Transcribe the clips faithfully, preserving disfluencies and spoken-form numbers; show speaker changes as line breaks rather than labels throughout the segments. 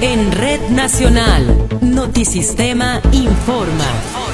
En Red Nacional, Notisistema informa.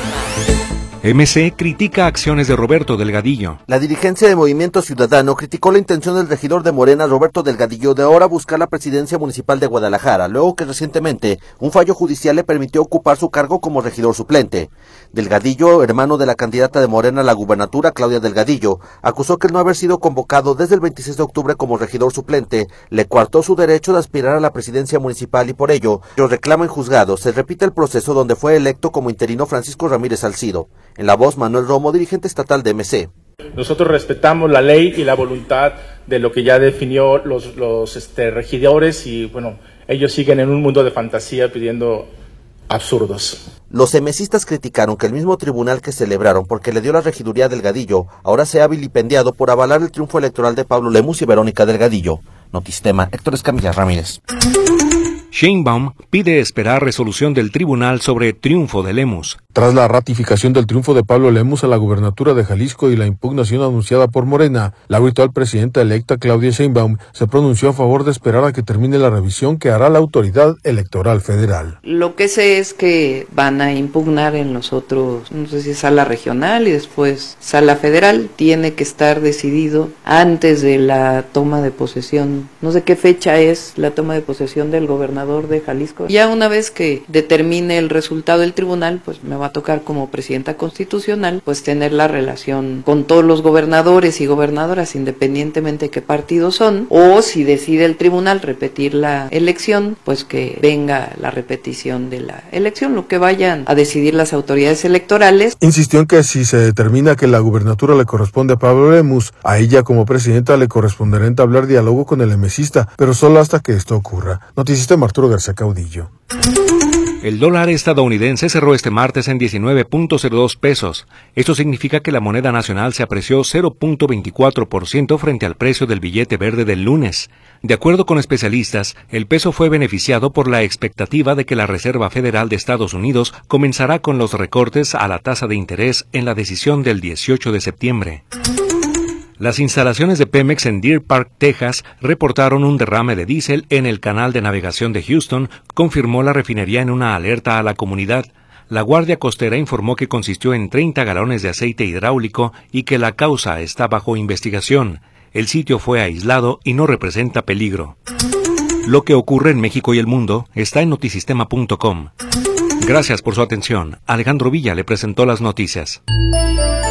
M C critica acciones de Roberto Delgadillo.
La dirigencia de Movimiento Ciudadano criticó la intención del regidor de Morena, Roberto Delgadillo, de ahora buscar la presidencia municipal de Guadalajara, luego que recientemente un fallo judicial le permitió ocupar su cargo como regidor suplente. Delgadillo, hermano de la candidata de Morena a la gubernatura, Claudia Delgadillo, acusó que el no haber sido convocado desde el veintiséis de octubre como regidor suplente le coartó su derecho de aspirar a la presidencia municipal y por ello lo reclama en juzgado. Se repite el proceso donde fue electo como interino Francisco Ramírez Salcido. En la voz, Manuel Romo, dirigente estatal de M C.
Nosotros respetamos la ley y la voluntad de lo que ya definió los, los este, regidores y bueno, ellos siguen en un mundo de fantasía pidiendo absurdos.
Los emesistas criticaron que el mismo tribunal que celebraron porque le dio la regiduría a Delgadillo ahora sea vilipendiado por avalar el triunfo electoral de Pablo Lemus y Verónica Delgadillo. Notisistema, Héctor Escamilla Ramírez.
Sheinbaum pide esperar resolución del tribunal sobre triunfo de Lemus.
Tras la ratificación del triunfo de Pablo Lemus a la gubernatura de Jalisco y la impugnación anunciada por Morena, la virtual presidenta electa Claudia Sheinbaum se pronunció a favor de esperar a que termine la revisión que hará la autoridad electoral federal.
Lo que sé es que van a impugnar en los otros, no sé si sala regional y después sala federal. Tiene que estar decidido antes de la toma de posesión. No sé qué fecha es la toma de posesión del gobernador de Jalisco. Ya una vez que determine el resultado del tribunal, pues me va a tocar como presidenta constitucional, pues tener la relación con todos los gobernadores y gobernadoras, independientemente de qué partido son, o si decide el tribunal repetir la elección, pues que venga la repetición de la elección, lo que vayan a decidir las autoridades electorales.
Insistió en que si se determina que la gubernatura le corresponde a Pablo Lemus, a ella como presidenta le corresponderá entablar diálogo con el emesista, pero solo hasta que esto ocurra. Notisistema, Arturo García Caudillo.
El dólar estadounidense cerró este martes en diecinueve punto cero dos pesos. Esto significa que la moneda nacional se apreció cero punto veinticuatro por ciento frente al precio del billete verde del lunes. De acuerdo con especialistas, el peso fue beneficiado por la expectativa de que la Reserva Federal de Estados Unidos comenzará con los recortes a la tasa de interés en la decisión del dieciocho de septiembre. Las instalaciones de Pemex en Deer Park, Texas, reportaron un derrame de diésel en el canal de navegación de Houston, confirmó la refinería en una alerta a la comunidad. La Guardia Costera informó que consistió en treinta galones de aceite hidráulico y que la causa está bajo investigación. El sitio fue aislado y no representa peligro. Lo que ocurre en México y el mundo está en notisistema punto com. Gracias por su atención. Alejandro Villa le presentó las noticias.